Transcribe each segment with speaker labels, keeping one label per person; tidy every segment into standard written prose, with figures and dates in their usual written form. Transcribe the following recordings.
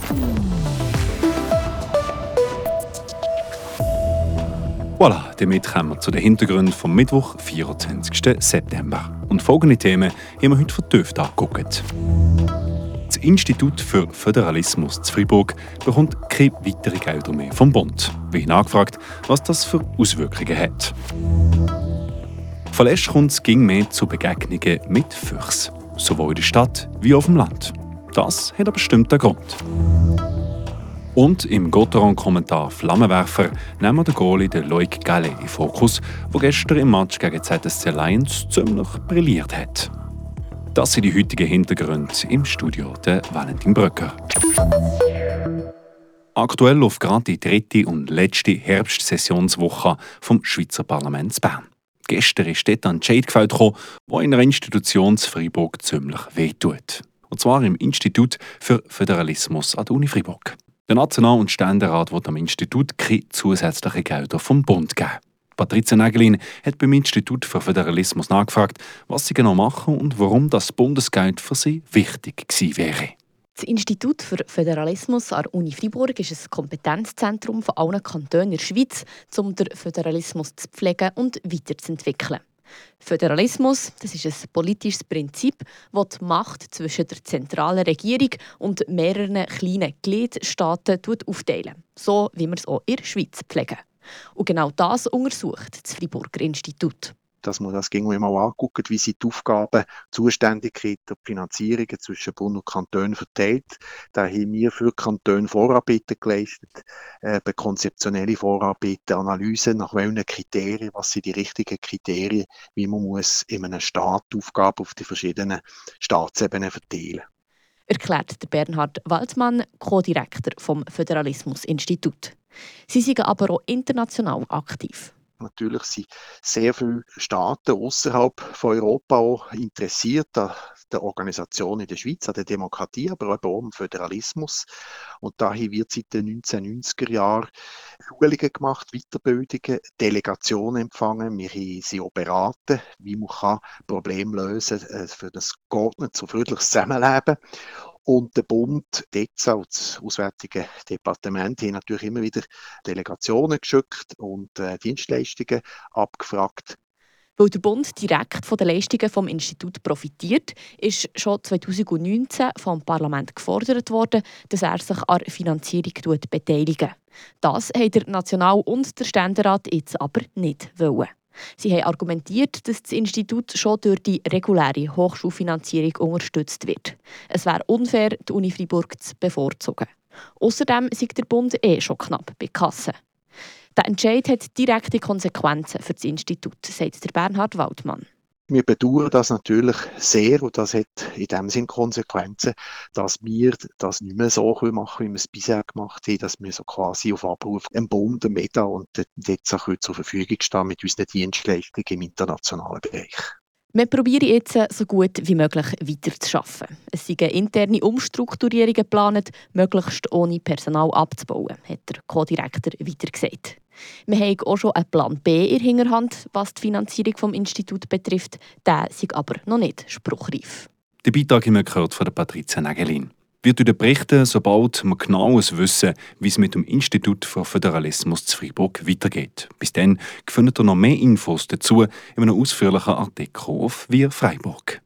Speaker 1: Voilà, damit kommen wir zu den Hintergründen vom Mittwoch, 24. September. Und folgende Themen haben wir heute vertieft angeguckt. Das Institut für Föderalismus zu Freiburg bekommt keine weiteren Gelder mehr vom Bund. Wir haben nachgefragt, was das für Auswirkungen hat. Vorletzt kommt es mehr zu Begegnungen mit Füchsen, sowohl in der Stadt wie auf dem Land. Das hat aber bestimmt einen Grund. Und im Gotteron-Kommentar «Flammenwerfer» nehmen wir den Goalie Loic Gallet in Fokus, der gestern im Match gegen ZSC Lions ziemlich brilliert hat. Das sind die heutigen Hintergründe im Studio der Valentin Bröcker. Aktuell läuft gerade die dritte und letzte Herbstsessionswoche vom Schweizer Parlaments Bern. Gestern ist dort ein Entscheid gefällt, der in einer Institution in Freiburg ziemlich wehtut. Und zwar im Institut für Föderalismus an der Uni Freiburg. Der National- und Ständerat will am Institut keine zusätzlichen Gelder vom Bund geben. Patricia Nägelin hat beim Institut für Föderalismus nachgefragt, was sie genau machen und warum das Bundesgeld für sie wichtig gewesen wäre.
Speaker 2: Das Institut für Föderalismus an der Uni Freiburg ist ein Kompetenzzentrum von allen Kantonen in der Schweiz, um den Föderalismus zu pflegen und weiterzuentwickeln. Föderalismus, das ist ein politisches Prinzip, das die Macht zwischen der zentralen Regierung und mehreren kleinen Gliedstaaten aufteilen, so wie wir es auch in der Schweiz pflegen. Und genau das untersucht das Freiburger Institut.
Speaker 3: Dass man das mal anguckt, wie sie die Aufgaben, Zuständigkeiten und Finanzierungen zwischen Bund und Kanton verteilt. Da haben wir für Kantone Vorarbeiten geleistet, konzeptionelle Vorarbeiten, Analysen, nach welchen Kriterien, was sind die richtigen Kriterien, wie man muss in einem Staat Aufgaben auf die verschiedenen Staatsebenen verteilen.
Speaker 2: Erklärt der Bernhard Waldmann, Co-Direktor vom Föderalismus-Institut. Sie sind aber auch international aktiv.
Speaker 3: Natürlich sind sehr viele Staaten außerhalb von Europa auch interessiert an der Organisation in der Schweiz, an der Demokratie, aber auch am Föderalismus. Und daher wird seit den 1990er Jahren Schulungen gemacht, Weiterbildungen, Delegationen empfangen. Wir haben sie auch beraten, wie man Probleme lösen kann für das geordnetes und friedliches Zusammenleben. Und der Bund, DEZA und das Auswärtige Departement haben natürlich immer wieder Delegationen geschickt und Dienstleistungen abgefragt.
Speaker 2: Weil der Bund direkt von den Leistungen des Instituts profitiert, ist schon 2019 vom Parlament gefordert worden, dass er sich an der Finanzierung beteiligt. Das haben der National- und der Ständerat jetzt aber nicht wollen. Sie haben argumentiert, dass das Institut schon durch die reguläre Hochschulfinanzierung unterstützt wird. Es wäre unfair, die Uni Freiburg zu bevorzugen. Außerdem ist der Bund schon knapp bei Kasse. Der Entscheid hat direkte Konsequenzen für das Institut, sagt der Bernhard Waldmann.
Speaker 3: Wir bedauern das natürlich sehr und das hat in dem Sinn Konsequenzen, dass wir das nicht mehr so machen können, wie wir es bisher gemacht haben, dass wir so quasi auf Abruf dem Bund, dem MEDA und jetzt auch zur Verfügung stehen mit unseren Dienstleistungen im internationalen Bereich.
Speaker 2: Wir probieren jetzt, so gut wie möglich weiterzuarbeiten. Es sind interne Umstrukturierungen geplant, möglichst ohne Personal abzubauen, hat der Co-Direktor weiter gesagt. Wir haben auch schon einen Plan B in der Hinterhand, was die Finanzierung des Instituts betrifft. Der ist aber noch nicht spruchreif.
Speaker 1: Der Beitrag haben wir gehört von Patricia Nägelin. Wir berichten, sobald wir genaues wissen, wie es mit dem Institut für Föderalismus zu Freiburg weitergeht. Bis dann findet ihr noch mehr Infos dazu in einem ausführlichen Artikel auf Wir Freiburg.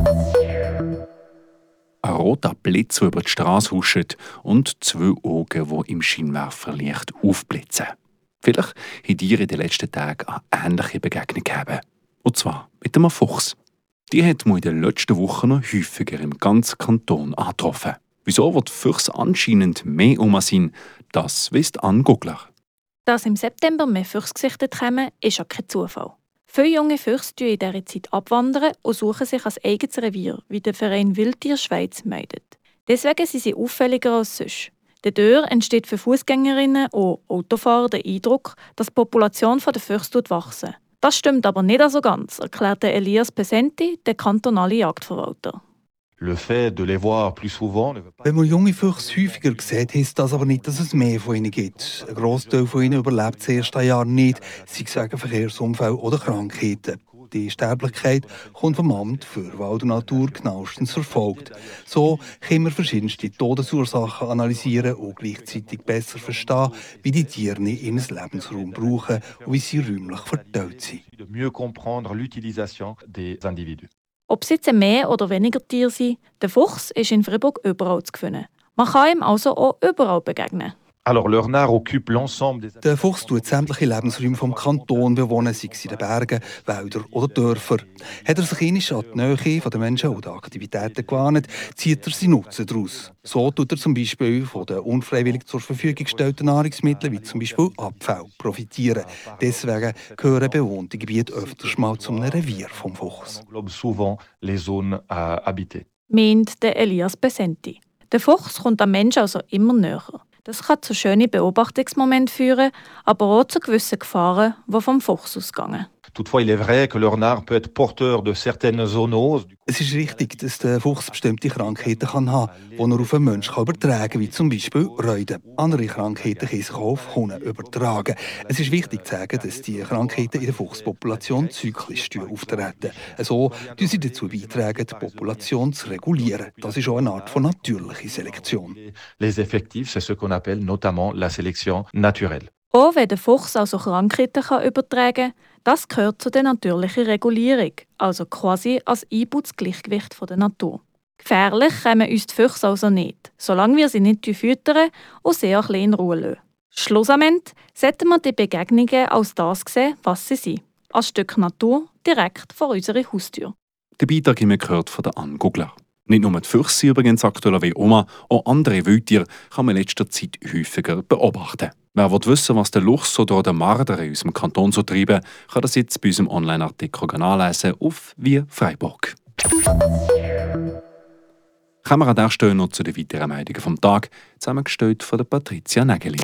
Speaker 1: Ein roter Blitz, der über die Straße huscht und 2 Augen, die im Scheinwerferlicht aufblitzen. Vielleicht habt ihr in den letzten Tagen eine ähnliche Begegnung gehabt. Und zwar mit einem Fuchs. Die hat man in den letzten Wochen noch häufiger im ganzen Kanton angetroffen. Wieso wird Füchse anscheinend mehr sein? Das wisst Anne Gugler.
Speaker 4: Dass im September mehr Füchse gesichtet kommen, ist ja kein Zufall. Viele junge Füchse in dieser Zeit abwandern und suchen sich ein eigenes Revier, wie der Verein Wildtier Schweiz meldet. Deswegen sind sie auffälliger als sonst. Dadurch entsteht für Fußgängerinnen und Autofahrer der Eindruck, dass die Population der Füchse wächst. Das stimmt aber nicht so ganz, erklärte Elias Pesenti, der kantonale Jagdverwalter.
Speaker 5: Wenn man junge Füchse häufiger sieht, heisst das aber nicht, dass es mehr von ihnen gibt. Ein Grossteil von ihnen überlebt das erste Jahr nicht, sei es wegen Verkehrsunfällen oder Krankheiten. ARD-Sterblichkeit kommt vom Amt für Wald und Natur genauestens verfolgt. So können wir verschiedenste Todesursachen analysieren und gleichzeitig besser verstehen, wie die Tiere ihren Lebensraum brauchen und wie sie räumlich verteilt sind.
Speaker 4: Ob es jetzt mehr oder weniger Tiere sind, der Fuchs ist in Fribourg überall zu finden. Man kann ihm also auch überall begegnen.
Speaker 5: Der Fuchs tut sämtliche Lebensräume vom Kanton bewohnen, sei es in den Bergen, Wäldern oder Dörfern. Hat er sich einmal an die Nähe der Menschen und Aktivitäten gewarnt, zieht er seinen Nutzen daraus. So tut er zum Beispiel von den unfreiwillig zur Verfügung gestellten Nahrungsmitteln, wie zum Beispiel Abfall, profitieren. Deswegen gehören bewohnte Gebiete öfters mal zum Revier vom Fuchs.
Speaker 4: Meint der Elias Besenti. Der Fuchs kommt am Menschen also immer näher. Das kann zu schönen Beobachtungsmomenten führen, aber auch zu gewissen Gefahren, die vom Fuchs ausgehen.
Speaker 5: Es ist richtig, dass der Fuchs bestimmte Krankheiten haben kann, die er auf einen Menschen übertragen kann, wie zum Beispiel Reuden. Andere Krankheiten können sich auch auf Hunde übertragen. Es ist wichtig zu sagen, dass die Krankheiten in der Fuchspopulation zyklisch auftreten. So tragen sie dazu beitragen, die Population zu regulieren. Das ist auch eine Art von natürlicher Selektion.
Speaker 6: Les effectifs, c'est ce qu'on appelle notamment la sélection naturelle.
Speaker 4: Auch wenn der Fuchs also Krankheiten übertragen kann, das gehört zu der natürlichen Regulierung, also quasi als Einbautes-Gleichgewicht der Natur. Gefährlich kommen uns die Füchse also nicht, solange wir sie nicht füttern und sie auch ein bisschen in Ruhe lassen. Schlussendlich sollten wir die Begegnungen als das sehen, was sie sind. Als Stück Natur direkt vor unserer Haustür.
Speaker 1: Der Beitrag haben wir gehört von der Anne Gugler. Nicht nur die Füchse sind übrigens aktuell wie Oma, auch andere Wildtiere kann man in letzter Zeit häufiger beobachten. Wer wissen will, was der Luchs oder der Marder in unserem Kanton so treiben, kann das jetzt bei unserem Online-Artikel nachlesen auf «Wir Freiburg». Kommen wir an dieser Stelle noch zu den weiteren Meldungen vom Tag, zusammengestellt von der Patricia Nägeli.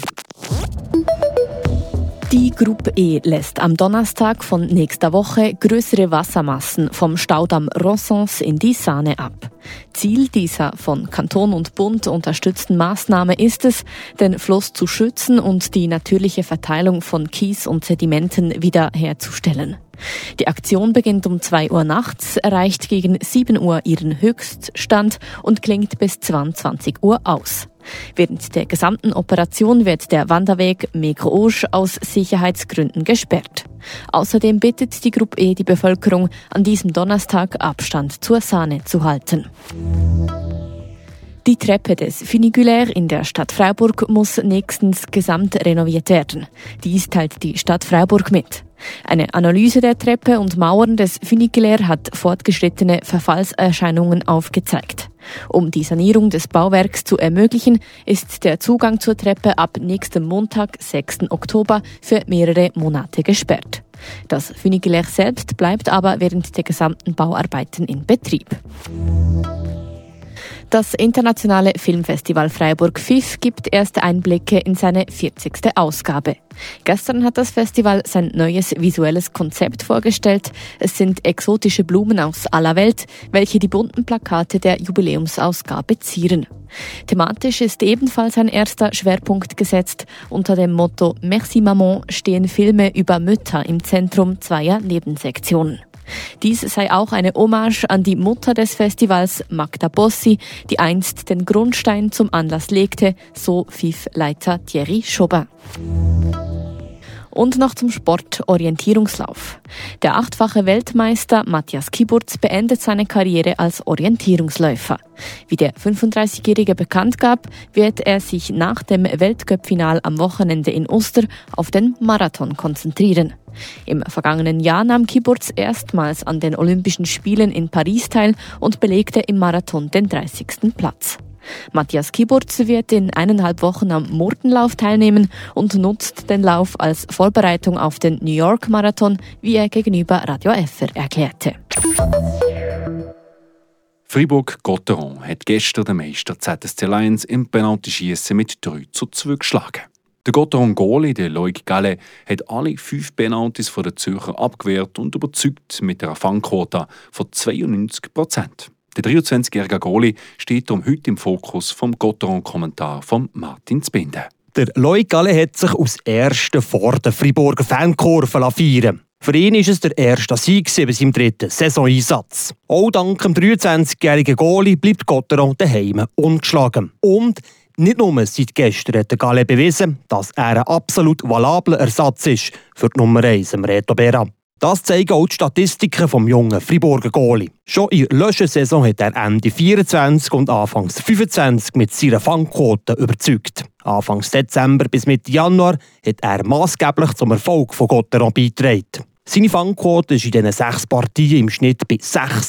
Speaker 2: Die Gruppe E lässt am Donnerstag von nächster Woche größere Wassermassen vom Staudamm Rossens in die Saane ab. Ziel dieser von Kanton und Bund unterstützten Maßnahme ist es, den Fluss zu schützen und die natürliche Verteilung von Kies und Sedimenten wiederherzustellen. Die Aktion beginnt um 2 Uhr nachts, erreicht gegen 7 Uhr ihren Höchststand und klingt bis 22 Uhr aus. Während der gesamten Operation wird der Wanderweg Mekro-Auge aus Sicherheitsgründen gesperrt. Außerdem bittet die Gruppe E die Bevölkerung, an diesem Donnerstag Abstand zur Saane zu halten. Die Treppe des Funigulaire in der Stadt Freiburg muss nächstens gesamt renoviert werden. Dies teilt die Stadt Freiburg mit. Eine Analyse der Treppe und Mauern des Funigulaire hat fortgeschrittene Verfallserscheinungen aufgezeigt. Um die Sanierung des Bauwerks zu ermöglichen, ist der Zugang zur Treppe ab nächstem Montag, 6. Oktober, für mehrere Monate gesperrt. Das Funigulaire selbst bleibt aber während der gesamten Bauarbeiten in Betrieb. Das internationale Filmfestival Freiburg FIF gibt erste Einblicke in seine 40. Ausgabe. Gestern hat das Festival sein neues visuelles Konzept vorgestellt. Es sind exotische Blumen aus aller Welt, welche die bunten Plakate der Jubiläumsausgabe zieren. Thematisch ist ebenfalls ein erster Schwerpunkt gesetzt. Unter dem Motto «Merci Maman» stehen Filme über Mütter im Zentrum zweier Nebensektionen. Dies sei auch eine Hommage an die Mutter des Festivals, Magda Bossi, die einst den Grundstein zum Anlass legte, so FIF-Leiter Thierry Chaubin. Und noch zum Sport Orientierungslauf. Der 8-fache Weltmeister Matthias Kiburz beendet seine Karriere als Orientierungsläufer. Wie der 35-Jährige bekannt gab, wird er sich nach dem Weltcup-Final am Wochenende in Uster auf den Marathon konzentrieren. Im vergangenen Jahr nahm Kiburz erstmals an den Olympischen Spielen in Paris teil und belegte im Marathon den 30. Platz. Matthias Kiburz wird in 1,5 Wochen am Murtenlauf teilnehmen und nutzt den Lauf als Vorbereitung auf den New York Marathon, wie er gegenüber Radio FR erklärte.
Speaker 1: Fribourg-Gotteron hat gestern den Meister ZSC Lions im Penaltyschiessen mit 3:2 geschlagen. Der Gotteron-Goalie, der Loïc Gallet, hat alle 5 Penaltys von den Zürcher abgewehrt und überzeugt mit einer Fangquote von 92%. Der 23-jährige Goalie steht darum heute im Fokus vom Gotteron-Kommentar von Martin Zbinden.
Speaker 7: Der Loïc Gallet hat sich als Erster vor der Friburger Fankurve feiern. Für ihn war es der erste Sieg bei seinem dritten Saisoneinsatz. Auch dank dem 23-jährigen Goalie bleibt Gotteron daheim ungeschlagen. Und nicht nur seit gestern hat der Galle bewiesen, dass er ein absolut valabler Ersatz ist für die Nummer 1 im Reto Berra. Das zeigen auch die Statistiken vom jungen Friburger Goalie. Schon in der Löschen-Saison hat er Ende 24 und Anfangs 25 mit seiner Fangquote überzeugt. Anfangs Dezember bis Mitte Januar hat er maßgeblich zum Erfolg von Gotteron beigetragen. Seine Fangquote war in diesen 6 Partien im Schnitt bei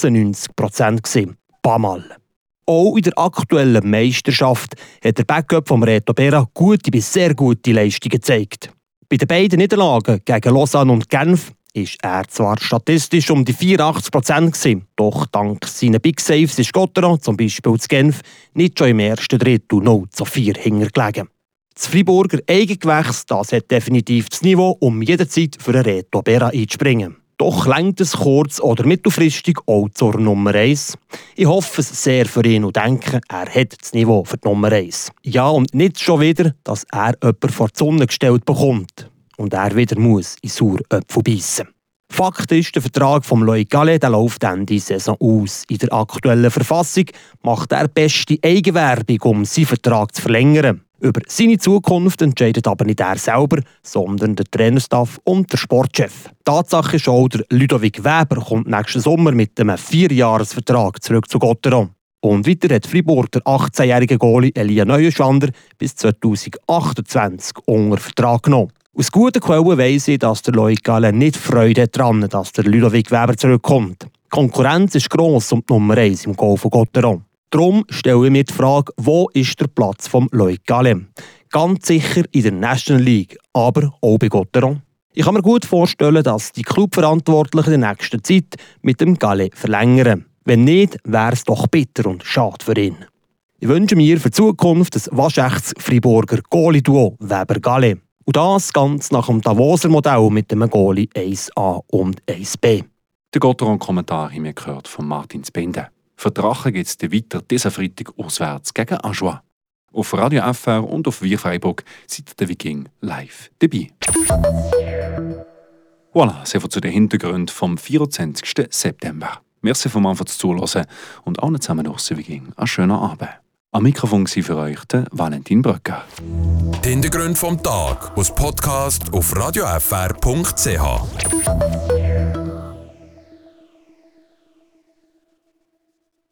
Speaker 7: 96%. Pamal. Auch in der aktuellen Meisterschaft hat der Backup vom Reto Berra gute bis sehr gute Leistungen gezeigt. Bei den beiden Niederlagen gegen Lausanne und Genf ist er zwar statistisch um die 84% gewesen, doch dank seiner Big Saves ist Gotteron, zum Beispiel zu Genf, nicht schon im ersten Drittel 0-4 hintergelegen. Das Friburger Eigengewächs, das hat definitiv das Niveau, um jederzeit für den Reto Berra einzuspringen. Doch reicht es kurz- oder mittelfristig auch zur Nummer 1. Ich hoffe es sehr für ihn und denke, er hat das Niveau für die Nummer 1. Ja, und nicht schon wieder, dass er jemanden vor die Sonne gestellt bekommt und er wieder muss in Saueröpfel beißen. Fakt ist, der Vertrag von Loïc Gallet läuft Ende Saison aus. In der aktuellen Verfassung macht er beste Eigenwerbung, um seinen Vertrag zu verlängern. Über seine Zukunft entscheidet aber nicht er selber, sondern der Trainerstaff und der Sportchef. Tatsache ist auch, der Ludovic Weber kommt nächsten Sommer mit einem 4-Jahres-Vertrag zurück zu Gotteron. Und weiter hat Fribourg der 18-jährige Goalie Elia Neuenschwander bis 2028 unter Vertrag genommen. Aus guten Quellen weiss ich, dass der Loïc Gallet nicht Freude daran hat, dass der Ludovic Weber zurückkommt. Die Konkurrenz ist gross um die Nummer 1 im Goal von Gotteron. Darum stelle ich mir die Frage, wo ist der Platz vom Loïc Gallet? Ganz sicher in der National League, aber auch bei Gotteron. Ich kann mir gut vorstellen, dass die Clubverantwortlichen in der nächsten Zeit mit dem Gallet verlängern. Wenn nicht, wäre es doch bitter und schade für ihn. Ich wünsche mir für die Zukunft ein waschechtes Friburger Goalie-Duo Weber-Gallet. Und das ganz nach dem Davoser Modell mit dem Goalie 1A und 1B.
Speaker 1: Der Gotteron-Kommentar haben wir gehört von Martin Spende. Für die Drachen geht es weiter diesen Freitag auswärts gegen Ajoie. Auf Radio FR und auf Wir Freiburg seid der Viking live dabei. Voilà, sehr viel zu den Hintergründen vom 24. September. Merci vom Anfang zu zuhören und allen zusammen noch Viking einen schönen Abend. Am Mikrofon war für euch der Valentin Bröcker.
Speaker 8: Die Hintergründe vom Tag aus Podcast auf radiofr.ch.